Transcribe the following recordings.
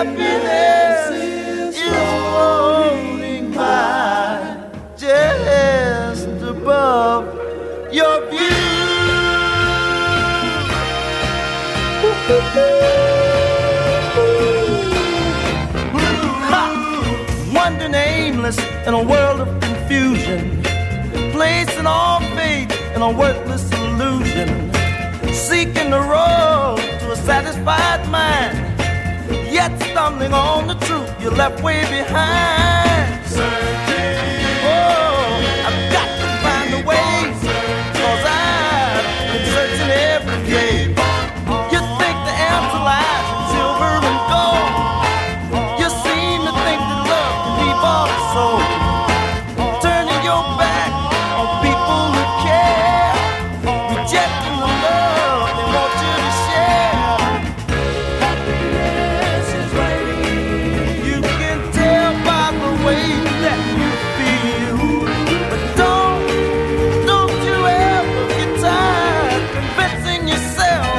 happiness is floating by just above your view. Wandering aimless in a world of confusion, placing all faith in a worthless illusion, seeking the road to a satisfied mind, yet stumbling on the truth you left way behind. Searching. Oh, I've got to find a way, 'cause I've been searching every day. You think the answer lies in silver and gold. You seem to think that love can be bought and sold. Turning your back on people who care, rejecting the love they want you to share. Happiness is waiting. You can tell by the way that you feel. But don't you ever get tired convincing yourself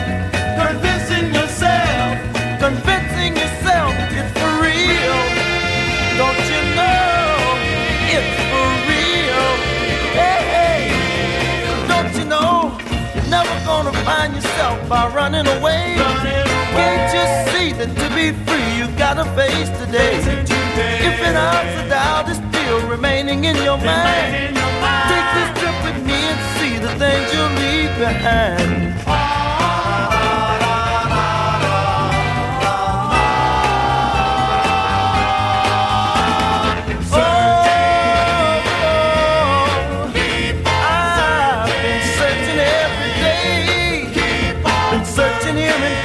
it's for real. Don't you know it's for real? Hey, hey, don't you know you're never gonna find yourself by running away? Can't you see that to be free you gotta face today? If an ounce of doubt is still remaining in your mind, take this trip with me and see the things you'll leave behind. Searching here and